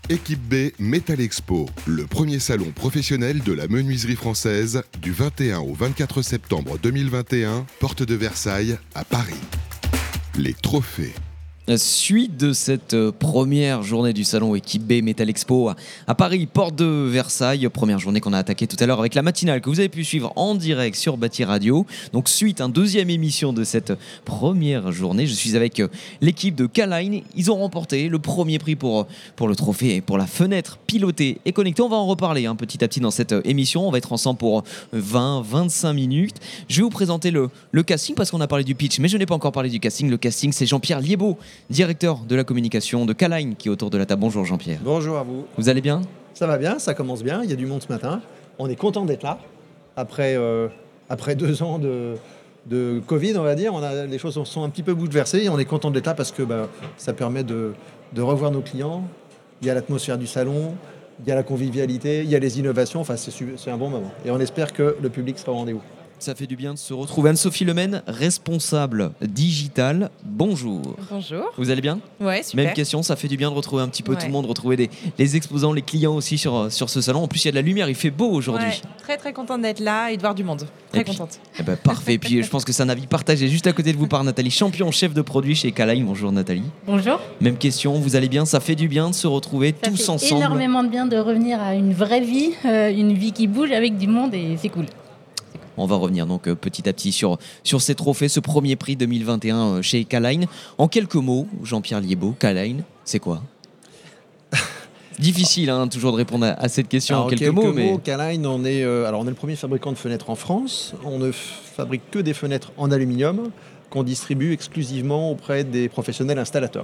Équipe B Metal Expo, le premier salon professionnel de la menuiserie française du 21 au 24 septembre 2021, porte de Versailles à Paris. Les trophées. Suite de cette première journée du salon Équipe B Metal Expo à Paris, porte de Versailles. Première journée qu'on a attaquée tout à l'heure avec la matinale que vous avez pu suivre en direct sur Bâti Radio. Donc suite, deuxième émission de cette première journée. Je suis avec l'équipe de K-Line. Ils ont remporté le premier prix pour le trophée et pour la fenêtre pilotée et connectée. On va en reparler petit à petit dans cette émission. On va être ensemble pour 20-25 minutes. Je vais vous présenter le casting parce qu'on a parlé du pitch, mais je n'ai pas encore parlé du casting. Le casting, c'est Jean-Pierre Liébaud, directeur de la communication de K-Line, qui est autour de la table. Bonjour Jean-Pierre. Bonjour à vous. Vous allez bien ? Ça va bien, ça commence bien, il y a du monde ce matin. On est content d'être là. Après 2 ans de Covid, on va dire, les choses sont un petit peu bouleversées et on est content d'être là parce que ça permet de revoir nos clients. Il y a l'atmosphère du salon, il y a la convivialité, il y a les innovations, enfin c'est un bon moment. Et on espère que le public sera au rendez-vous. Ça fait du bien de se retrouver. Anne-Sophie Lemaine, responsable digital. Bonjour. Bonjour. Vous allez bien ? Ouais, super. Même question, ça fait du bien de retrouver un petit peu tout le monde, retrouver les exposants, les clients aussi sur ce salon. En plus, il y a de la lumière, il fait beau aujourd'hui. Ouais, très très contente d'être là et de voir du monde. Très contente. Parfait. Et puis je pense que c'est un avis partagé juste à côté de vous par Nathalie, champion chef de produit chez K-Line. Bonjour Nathalie. Bonjour. Même question, vous allez bien ? Ça fait du bien de se retrouver ça tous fait ensemble. Énormément de bien de revenir à une vraie vie, une vie qui bouge avec du monde et c'est cool. On va revenir donc petit à petit sur ces trophées, ce premier prix 2021 chez K-Line. En quelques mots, Jean-Pierre Liébaud, K-Line, c'est quoi ? Difficile toujours de répondre à cette question. Alors, en quelques mots. K-Line, on est le premier fabricant de fenêtres en France. On ne fabrique que des fenêtres en aluminium qu'on distribue exclusivement auprès des professionnels installateurs.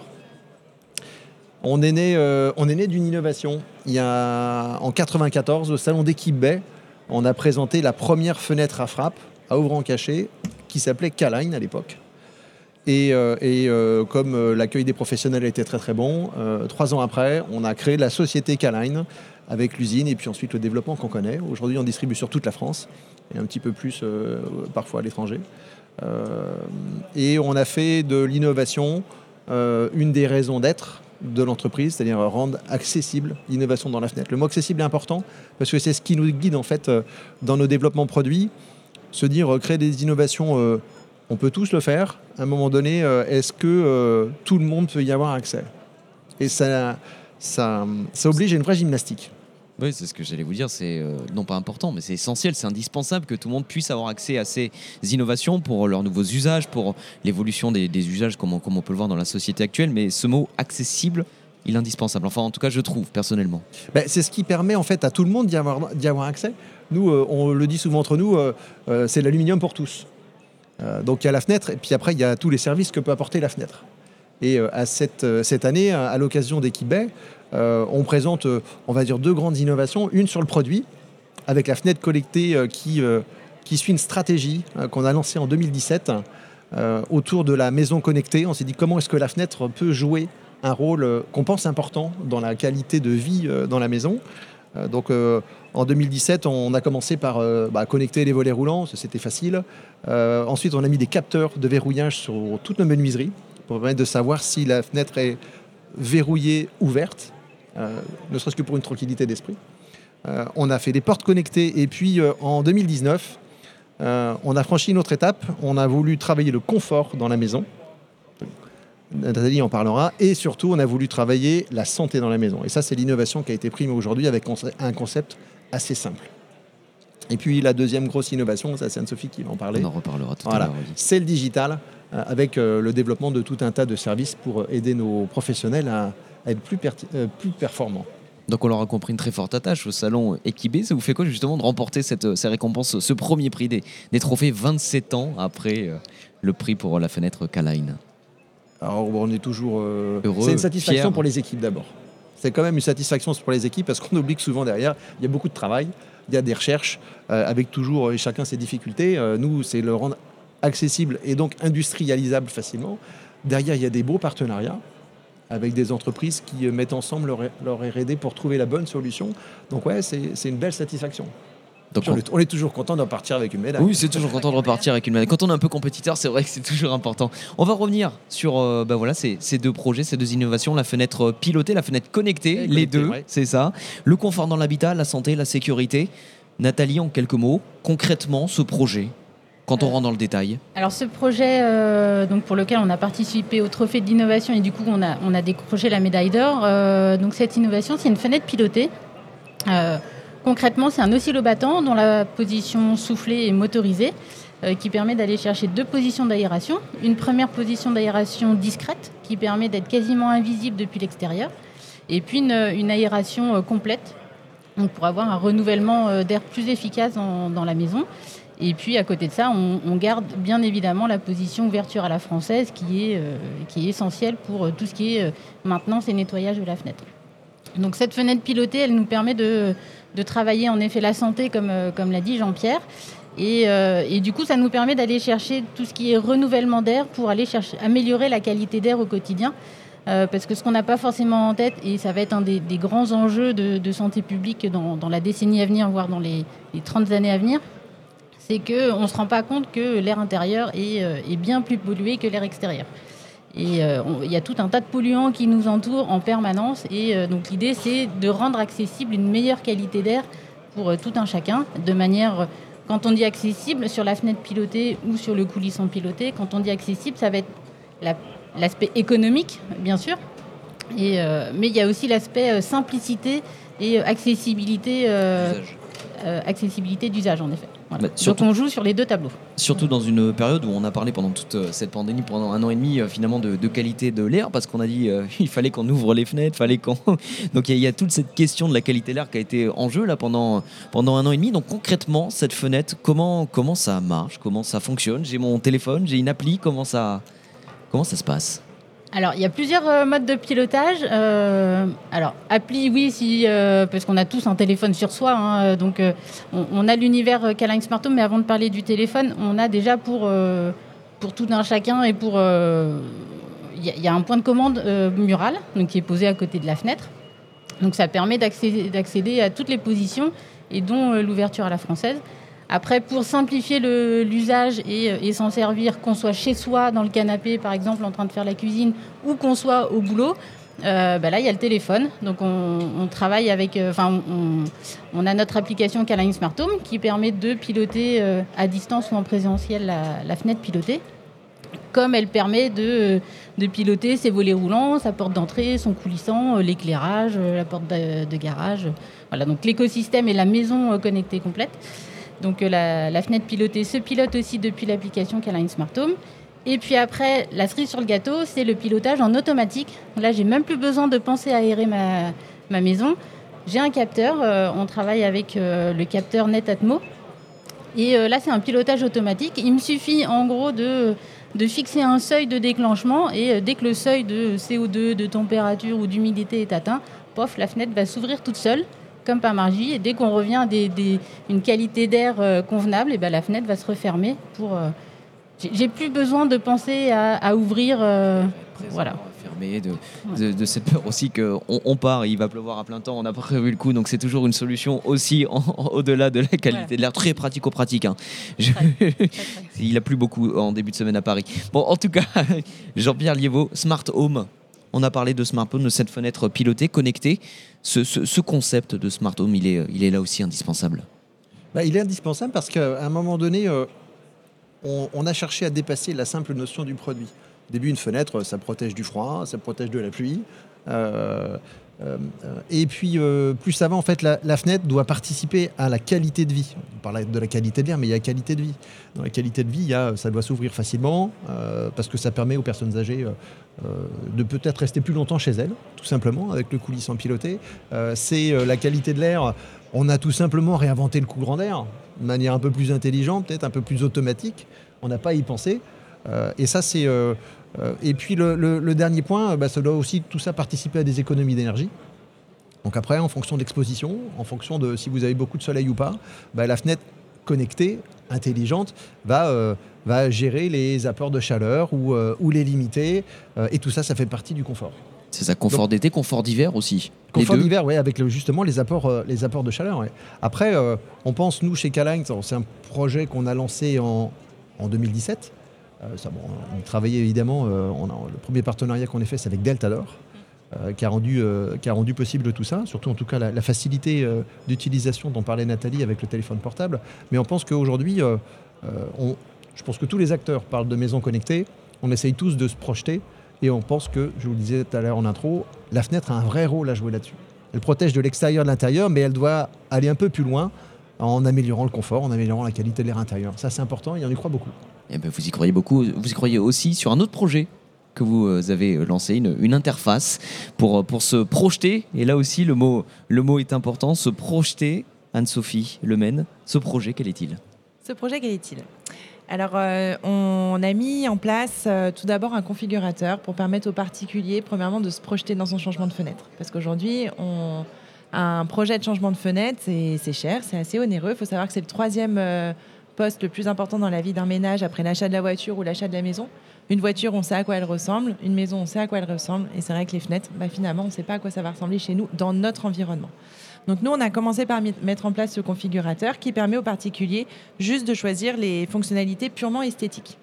On est né d'une innovation. Il y a en 1994, au salon d'Équipe B, on a présenté la première fenêtre à frappe à ouvrant caché qui s'appelait K-Line à l'époque. Et comme l'accueil des professionnels était très très bon, 3 ans après, on a créé la société K-Line avec l'usine et puis ensuite le développement qu'on connaît. Aujourd'hui, on distribue sur toute la France et un petit peu plus parfois à l'étranger. Et on a fait de l'innovation une des raisons d'être de l'entreprise, c'est-à-dire rendre accessible l'innovation dans la fenêtre. Le mot accessible est important parce que c'est ce qui nous guide en fait dans nos développements produits. Se dire créer des innovations, on peut tous le faire. À un moment donné, est-ce que tout le monde peut y avoir accès ? Et ça oblige à une vraie gymnastique. Oui, c'est ce que j'allais vous dire, c'est non pas important, mais c'est essentiel, c'est indispensable que tout le monde puisse avoir accès à ces innovations pour leurs nouveaux usages, pour l'évolution des usages comme on peut le voir dans la société actuelle, mais ce mot accessible, il est indispensable, enfin en tout cas je trouve personnellement. C'est ce qui permet en fait à tout le monde d'y avoir accès. Nous, on le dit souvent entre nous, c'est l'aluminium pour tous. Donc il y a la fenêtre et puis après il y a tous les services que peut apporter la fenêtre. Et cette année, à l'occasion d'Équipe B, on présente, on va dire, 2 grandes innovations. Une sur le produit, avec la fenêtre connectée qui suit une stratégie qu'on a lancée en 2017 autour de la maison connectée. On s'est dit comment est-ce que la fenêtre peut jouer un rôle qu'on pense important dans la qualité de vie dans la maison. Donc en 2017, on a commencé par connecter les volets roulants, ça, c'était facile. Ensuite, on a mis des capteurs de verrouillage sur toutes nos menuiseries pour permettre de savoir si la fenêtre est verrouillée, ouverte, ne serait-ce que pour une tranquillité d'esprit. On a fait des portes connectées et puis en 2019, on a franchi une autre étape. On a voulu travailler le confort dans la maison. Nathalie en parlera. Et surtout, on a voulu travailler la santé dans la maison. Et ça, c'est l'innovation qui a été primée aujourd'hui avec un concept assez simple. Et puis, la deuxième grosse innovation, ça c'est Anne-Sophie qui va en parler. On en reparlera tout à l'heure. Oui. C'est le digital, avec le développement de tout un tas de services pour aider nos professionnels à être plus performants. Donc on l'aura compris, une très forte attache au salon Équipe B. Ça vous fait quoi justement de remporter ces récompenses, ce premier prix des trophées 27 ans après le prix pour la fenêtre K-Line ? Alors on est toujours heureux, c'est une satisfaction fier. pour les équipes d'abord. C'est quand même une satisfaction pour les équipes parce qu'on oublie que souvent derrière, il y a beaucoup de travail, il y a des recherches avec toujours chacun ses difficultés. Nous, c'est le rendre accessible et donc industrialisable facilement. Derrière, il y a des beaux partenariats avec des entreprises qui mettent ensemble leur R&D pour trouver la bonne solution. Donc ouais, c'est une belle satisfaction. Donc On est toujours content de repartir avec une médaille. oui, c'est toujours content de repartir avec une médaille. Quand on est un peu compétiteur, c'est vrai que c'est toujours important. On va revenir sur ces deux projets, ces deux innovations, la fenêtre pilotée, la fenêtre connectée, les connectée, deux, ouais. c'est ça. Le confort dans l'habitat, la santé, la sécurité. Nathalie, en quelques mots, concrètement, ce projet, quand on rentre dans le détail. Alors ce projet, donc pour lequel on a participé au trophée de l'innovation et du coup on a décroché la médaille d'or. Donc cette innovation, c'est une fenêtre pilotée. Concrètement, c'est un oscillobattant dont la position soufflée est motorisée, qui permet d'aller chercher deux positions d'aération. Une première position d'aération discrète, qui permet d'être quasiment invisible depuis l'extérieur, et puis une aération complète, donc pour avoir un renouvellement d'air plus efficace dans la maison. Et puis à côté de ça, on garde bien évidemment la position ouverture à la française, qui est essentielle pour tout ce qui est maintenance et nettoyage de la fenêtre. Donc cette fenêtre pilotée, elle nous permet de travailler en effet la santé, comme l'a dit Jean-Pierre. Et du coup, ça nous permet d'aller chercher tout ce qui est renouvellement d'air pour aller améliorer la qualité d'air au quotidien. Parce que ce qu'on n'a pas forcément en tête, et ça va être un des grands enjeux de santé publique dans la décennie à venir, voire dans les 30 années à venir, c'est qu'on ne se rend pas compte que l'air intérieur est bien plus pollué que l'air extérieur. Et il y a tout un tas de polluants qui nous entourent en permanence. Et donc l'idée, c'est de rendre accessible une meilleure qualité d'air pour tout un chacun. De manière, quand on dit accessible, sur la fenêtre pilotée ou sur le coulissant piloté, quand on dit accessible, ça va être l'aspect économique, bien sûr. Mais il y a aussi l'aspect simplicité et accessibilité d'usage, en effet. Voilà. Donc on joue sur les deux tableaux. Surtout dans une période où on a parlé pendant toute cette pandémie, pendant 1 an et demi, finalement, de qualité de l'air, parce qu'on a dit il fallait qu'on ouvre les fenêtres, donc il y a toute cette question de la qualité de l'air qui a été en jeu là pendant 1 an et demi. Donc concrètement, cette fenêtre, comment ça marche, comment ça fonctionne? J'ai mon téléphone, j'ai une appli, comment ça se passe? Alors, il y a plusieurs modes de pilotage. Alors, appli, oui, parce qu'on a tous un téléphone sur soi. Donc, on a l'univers Caling Smart Home, mais avant de parler du téléphone, on a déjà pour tout un chacun et il y a un point de commande mural, donc qui est posé à côté de la fenêtre. Donc, ça permet d'accéder à toutes les positions et dont l'ouverture à la française. Après, pour simplifier l'usage et s'en servir, qu'on soit chez soi, dans le canapé, par exemple, en train de faire la cuisine, ou qu'on soit au boulot, là, il y a le téléphone. Donc, on travaille avec... on a notre application Caling Smart Home qui permet de piloter à distance ou en présentiel la fenêtre pilotée, comme elle permet de piloter ses volets roulants, sa porte d'entrée, son coulissant, l'éclairage, la porte de garage. Voilà, donc l'écosystème et la maison connectée complète. Donc la fenêtre pilotée se pilote aussi depuis l'application Caling Smart Home. Et puis après, la cerise sur le gâteau, c'est le pilotage en automatique. Là, j'ai même plus besoin de penser à aérer ma maison. J'ai un capteur, on travaille avec le capteur Netatmo. Et là, c'est un pilotage automatique. Il me suffit en gros de fixer un seuil de déclenchement et dès que le seuil de CO2, de température ou d'humidité est atteint, pof, la fenêtre va s'ouvrir toute seule, comme par magie, et dès qu'on revient à une qualité d'air convenable, et la fenêtre va se refermer pour... j'ai plus besoin de penser à ouvrir... voilà. Fermé de cette peur aussi qu'on part et il va pleuvoir à plein temps, on n'a pas prévu le coup, donc c'est toujours une solution aussi au-delà de la qualité de l'air, très pratico-pratique. Il a plu beaucoup en début de semaine à Paris. Bon, en tout cas, Jean-Pierre Liévot, Smart Home. On a parlé de Smart Home, de cette fenêtre pilotée, connectée. Ce concept de Smart Home, il est là aussi indispensable. Il est indispensable parce qu'à un moment donné, on a cherché à dépasser la simple notion du produit. Au début, une fenêtre, ça protège du froid, ça protège de la pluie. Et puis, plus ça va, en fait, la fenêtre doit participer à la qualité de vie. On parle de la qualité de l'air, mais il y a la qualité de vie. Dans la qualité de vie, ça doit s'ouvrir facilement parce que ça permet aux personnes âgées de peut-être rester plus longtemps chez elles, tout simplement, avec le coulissant piloté. C'est la qualité de l'air. On a tout simplement réinventé le courant d'air de manière un peu plus intelligente, peut-être un peu plus automatique. On n'a pas à y penser. Et ça, c'est... et puis le dernier point, ça doit aussi tout ça participer à des économies d'énergie. Donc après, en fonction de l'exposition, en fonction de si vous avez beaucoup de soleil ou pas, la fenêtre connectée, intelligente, va gérer les apports de chaleur ou les limiter. Et tout ça, ça fait partie du confort. C'est ça, confort d'été, confort d'hiver aussi. Confort Les deux. d'hiver, oui, avec justement les apports de chaleur. Ouais. Après, on pense, nous, chez K-Line, c'est un projet qu'on a lancé en 2017. On travaillait évidemment, le premier partenariat qu'on a fait, c'est avec Deltador, qui a rendu possible tout ça, surtout en tout cas la facilité d'utilisation dont parlait Nathalie avec le téléphone portable. Mais on pense qu'aujourd'hui, je pense que tous les acteurs parlent de maisons connectées, on essaye tous de se projeter. Et on pense que, je vous le disais tout à l'heure en intro, la fenêtre a un vrai rôle à jouer là-dessus. Elle protège de l'extérieur de l'intérieur, mais elle doit aller un peu plus loin en améliorant le confort, en améliorant la qualité de l'air intérieur. Ça, c'est important et on y croit beaucoup. Eh ben, vous y croyez beaucoup. Vous y croyez aussi sur un autre projet que vous avez lancé, une interface pour se projeter. Et là aussi, le mot est important, se projeter. Anne-Sophie Lemaine, ce projet, quel est-il ? Ce projet, quel est-il ? Alors, on a mis en place tout d'abord un configurateur pour permettre aux particuliers, premièrement, de se projeter dans son changement de fenêtre. Parce qu'aujourd'hui, un projet de changement de fenêtre, c'est cher, c'est assez onéreux. Il faut savoir que c'est le 3e poste le plus important dans la vie d'un ménage après l'achat de la voiture ou l'achat de la maison. Une voiture, on sait à quoi elle ressemble. Une maison, on sait à quoi elle ressemble. Et c'est vrai que les fenêtres, finalement, on ne sait pas à quoi ça va ressembler chez nous, dans notre environnement. Donc nous, on a commencé par mettre en place ce configurateur qui permet aux particuliers juste de choisir les fonctionnalités purement esthétiques.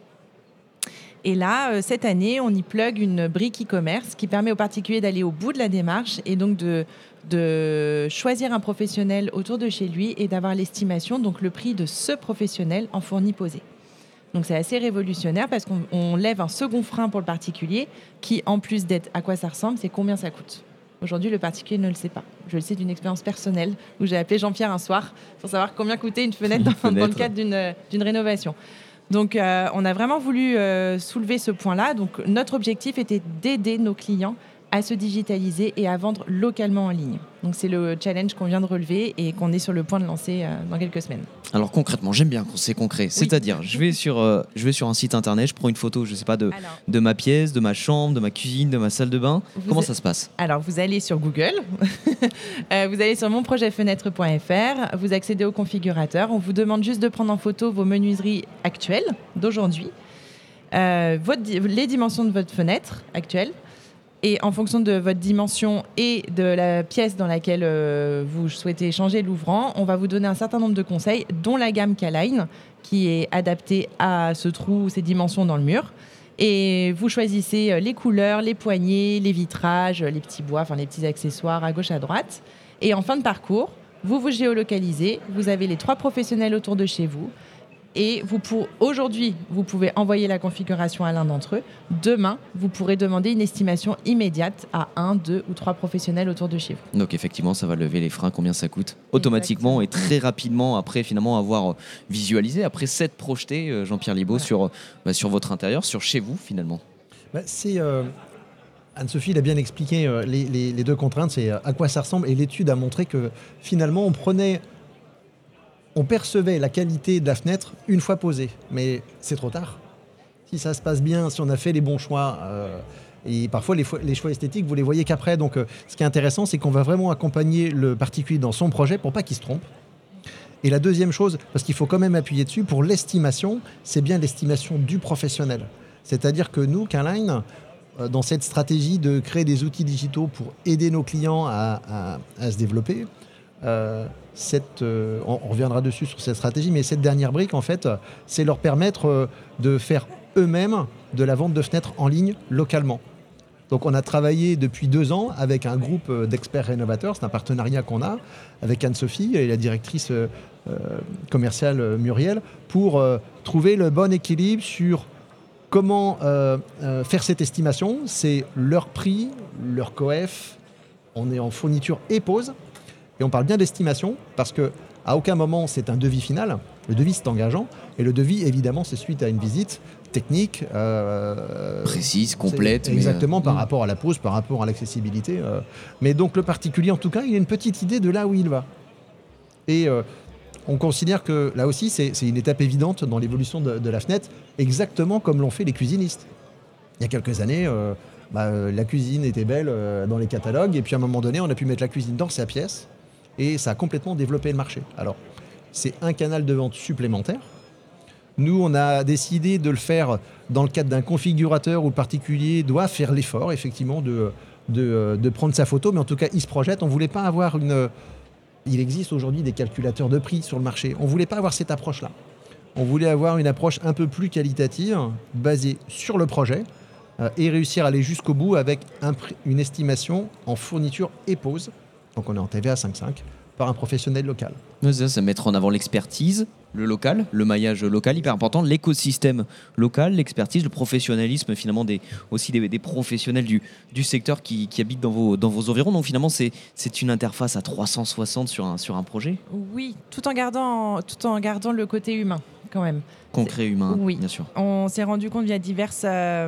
Et là, cette année, on y plug une brique e-commerce qui permet aux particuliers d'aller au bout de la démarche et donc de choisir un professionnel autour de chez lui et d'avoir l'estimation, donc le prix de ce professionnel en fourni posé. Donc c'est assez révolutionnaire parce qu'on lève un second frein pour le particulier qui, en plus d'être à quoi ça ressemble, c'est combien ça coûte. Aujourd'hui, le particulier ne le sait pas. Je le sais d'une expérience personnelle où j'ai appelé Jean-Pierre un soir pour savoir combien coûtait une fenêtre dans le cadre d'une rénovation. Donc, on a vraiment voulu soulever ce point-là. Donc, notre objectif était d'aider nos clients à se digitaliser et à vendre localement en ligne. Donc, c'est le challenge qu'on vient de relever et qu'on est sur le point de lancer dans quelques semaines. Alors concrètement, j'aime bien quand c'est concret. Oui. C'est-à-dire, je vais sur un site internet, je prends une photo, je sais pas, de ma pièce, de ma chambre, de ma cuisine, de ma salle de bain. Comment ça se passe ? Alors, vous allez sur Google, vous allez sur monprojetfenêtre.fr, vous accédez au configurateur, on vous demande juste de prendre en photo vos menuiseries actuelles d'aujourd'hui, les dimensions de votre fenêtre actuelle. Et en fonction de votre dimension et de la pièce dans laquelle vous souhaitez changer l'ouvrant, on va vous donner un certain nombre de conseils, dont la gamme K-Line, qui est adaptée à ce trou, ces dimensions dans le mur. Et vous choisissez les couleurs, les poignées, les vitrages, les petits bois, les petits accessoires à gauche, à droite. Et en fin de parcours, vous géolocalisez, vous avez les 3 professionnels autour de chez vous. Et aujourd'hui, vous pouvez envoyer la configuration à l'un d'entre eux. Demain, vous pourrez demander une estimation immédiate à 1, 2 ou 3 professionnels autour de chez vous. Donc effectivement, ça va lever les freins, combien ça coûte automatiquement. Exactement. Et très rapidement après finalement avoir visualisé, après s'être projeté, Jean-Pierre Libaud, sur votre intérieur, sur chez vous finalement. Anne-Sophie l'a bien expliqué, les 2 contraintes, c'est à quoi ça ressemble. Et l'étude a montré que finalement, on percevait la qualité de la fenêtre une fois posée, mais c'est trop tard. Si ça se passe bien, si on a fait les bons choix, et parfois les choix esthétiques, vous les voyez qu'après. Donc ce qui est intéressant, c'est qu'on va vraiment accompagner le particulier dans son projet pour pas qu'il se trompe. Et la deuxième chose, parce qu'il faut quand même appuyer dessus, pour l'estimation, c'est bien l'estimation du professionnel. C'est-à-dire que nous, K-Line, dans cette stratégie de créer des outils digitaux pour aider nos clients à se développer, on reviendra dessus sur cette stratégie, mais cette dernière brique, en fait, c'est leur permettre de faire eux-mêmes de la vente de fenêtres en ligne localement. Donc on a travaillé depuis 2 ans avec un groupe d'experts rénovateurs, c'est un partenariat qu'on a avec Anne-Sophie et la directrice commerciale Muriel, pour trouver le bon équilibre sur comment faire cette estimation. C'est leur prix, leur coef, on est en fourniture et pose. Et on parle bien d'estimation parce qu'à aucun moment c'est un devis final. Le devis c'est engageant et le devis évidemment c'est suite à une visite technique. Précise, complète. Exactement, par rapport à la pose, par rapport à l'accessibilité. Mais donc le particulier en tout cas il a une petite idée de là où il va. Et on considère que là aussi c'est une étape évidente dans l'évolution de la fenêtre, exactement comme l'ont fait les cuisinistes. Il y a quelques années... la cuisine était belle dans les catalogues et puis à un moment donné on a pu mettre la cuisine dans sa pièce et ça a complètement développé le marché. Alors c'est un canal de vente supplémentaire. Nous on a décidé de le faire dans le cadre d'un configurateur où le particulier doit faire l'effort effectivement de de prendre sa photo, mais en tout cas, il se projette. On ne voulait pas avoir Il existe aujourd'hui des calculateurs de prix sur le marché. On ne voulait pas avoir cette approche-là. On voulait avoir une approche un peu plus qualitative, basée sur le projet, et réussir à aller jusqu'au bout avec une estimation en fourniture et pose. Donc on est en TVA 5.5 par un professionnel local. C'est mettre en avant l'expertise, le local, le maillage local, hyper important, l'écosystème local, l'expertise, le professionnalisme finalement aussi des professionnels du secteur qui habitent dans vos environs. Donc finalement, c'est une interface à 360 sur un projet. Oui, tout en gardant le côté humain quand même. Concret, humain, oui. Bien sûr. On s'est rendu compte via diverses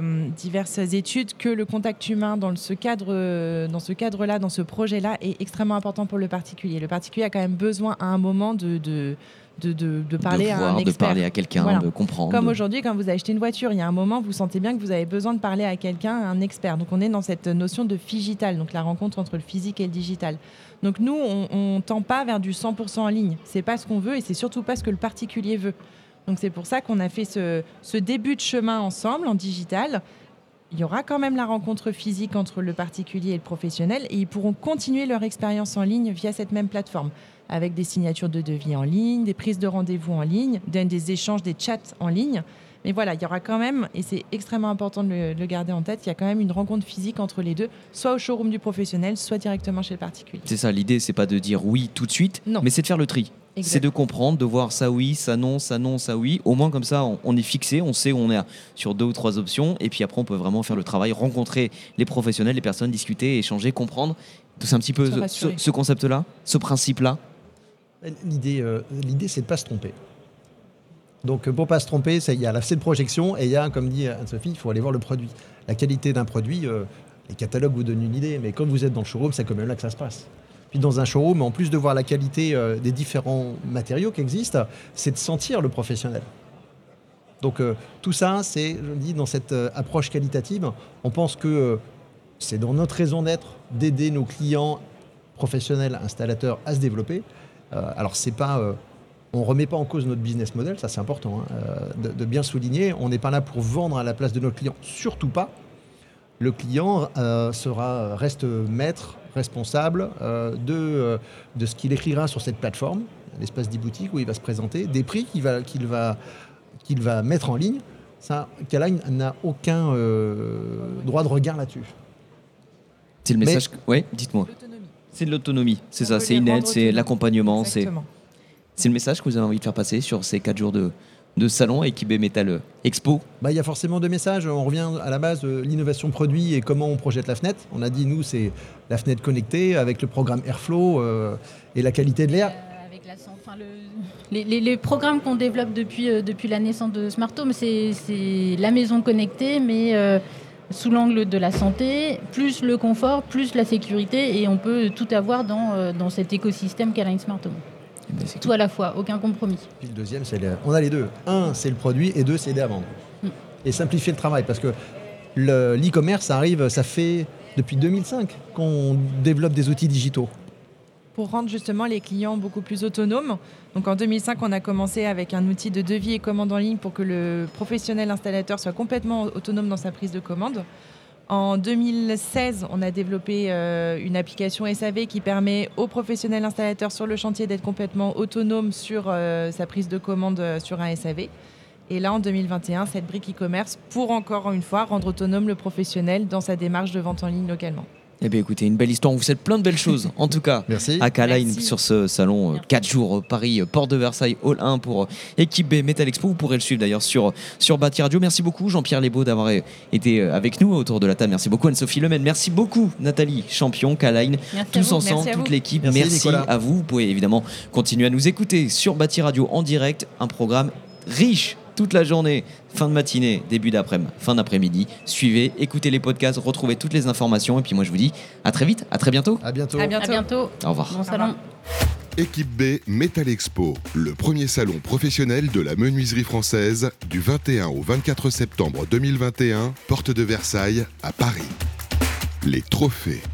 études que le contact humain dans ce cadre-là, dans ce projet-là, est extrêmement important pour le particulier. Le particulier a quand même besoin à un moment de parler à un expert. De parler à quelqu'un, voilà. De comprendre. Comme aujourd'hui, quand vous achetez une voiture, il y a un moment, vous sentez bien que vous avez besoin de parler à quelqu'un, à un expert. Donc on est dans cette notion de figital, donc la rencontre entre le physique et le digital. Donc nous, on tend pas vers du 100% en ligne. C'est pas ce qu'on veut et c'est surtout pas ce que le particulier veut. Donc c'est pour ça qu'on a fait ce début de chemin ensemble en digital. Il y aura quand même la rencontre physique entre le particulier et le professionnel et ils pourront continuer leur expérience en ligne via cette même plateforme avec des signatures de devis en ligne, des prises de rendez-vous en ligne, des échanges, des chats en ligne. Mais voilà, il y aura quand même, et c'est extrêmement important de le garder en tête, il y a quand même une rencontre physique entre les deux, soit au showroom du professionnel, soit directement chez le particulier. C'est ça, l'idée, c'est pas de dire oui tout de suite, mais c'est de faire le tri. Exact. C'est de comprendre, de voir ça oui, ça non, ça non, ça oui. Au moins comme ça, on est fixé, on sait où on est sur 2 ou 3 options. Et puis après, on peut vraiment faire le travail, rencontrer les professionnels, les personnes, discuter, échanger, comprendre. C'est un petit peu ce concept-là, ce principe-là. L'idée, c'est de ne pas se tromper. Donc pour ne pas se tromper, il y a la de projection et il y a, comme dit Anne-Sophie, il faut aller voir le produit. La qualité d'un produit, les catalogues vous donnent une idée, mais quand vous êtes dans le showroom, c'est quand même là que ça se passe. Puis dans un showroom, en plus de voir la qualité des différents matériaux qui existent, c'est de sentir le professionnel. Donc tout ça, c'est, je le dis, dans cette approche qualitative, on pense que c'est dans notre raison d'être d'aider nos clients professionnels, installateurs à se développer. Alors c'est pas... on ne remet pas en cause notre business model, ça c'est important de bien souligner. On n'est pas là pour vendre à la place de notre client, surtout pas. Le client reste maître, responsable de ce qu'il écrira sur cette plateforme, l'espace d'e-boutique où il va se présenter, des prix qu'il va mettre en ligne. Ça, K-Line n'a aucun droit de regard là-dessus. C'est le message. Oui, dites-moi. C'est de l'autonomie, c'est ça, c'est une aide, c'est l'accompagnement, c'est le message que vous avez envie de faire passer sur ces 4 jours de salon Equibé Metal Expo. Il y a forcément 2 messages. On revient à la base de l'innovation produit et comment on projette la fenêtre. On a dit, nous, c'est la fenêtre connectée avec le programme Airflow et la qualité de l'air. Les programmes qu'on développe depuis la naissance de Smart Home, c'est la maison connectée, mais sous l'angle de la santé, plus le confort, plus la sécurité, et on peut tout avoir dans cet écosystème K-Line Smart Home. Tout à la fois, aucun compromis. Puis le deuxième, on a les deux. 1, c'est le produit, et 2, c'est aider à vendre. Et simplifier le travail, parce que l'e-commerce arrive, ça fait depuis 2005 qu'on développe des outils digitaux. Pour rendre justement les clients beaucoup plus autonomes. Donc en 2005, on a commencé avec un outil de devis et commande en ligne pour que le professionnel installateur soit complètement autonome dans sa prise de commande. En 2016, on a développé une application SAV qui permet aux professionnels installateurs sur le chantier d'être complètement autonomes sur sa prise de commande sur un SAV. Et là, en 2021, cette brique e-commerce pour encore une fois rendre autonome le professionnel dans sa démarche de vente en ligne localement. Eh bien écoutez, une belle histoire, on vous souhaite plein de belles choses en tout cas. Merci. À K-Line sur ce salon 4 jours Paris, Porte de Versailles, Hall 1 pour Equibé Metal Expo. Vous pourrez le suivre d'ailleurs sur Bâti Radio. Merci beaucoup Jean-Pierre Lebeau d'avoir été avec nous autour de la table. Merci beaucoup Anne-Sophie Lemaine. Merci beaucoup Nathalie Champion, K-Line. Tous ensemble, toute l'équipe. Merci à vous. Vous pouvez évidemment continuer à nous écouter sur Bâti Radio en direct. Un programme riche toute la journée, fin de matinée, début d'après-midi, fin d'après-midi. Suivez, écoutez les podcasts, retrouvez toutes les informations. Et puis moi je vous dis à très vite, à très bientôt. À bientôt. À bientôt. Au revoir. Bon salon. Equibé Metal Expo, le premier salon professionnel de la menuiserie française du 21 au 24 septembre 2021, porte de Versailles à Paris. Les trophées.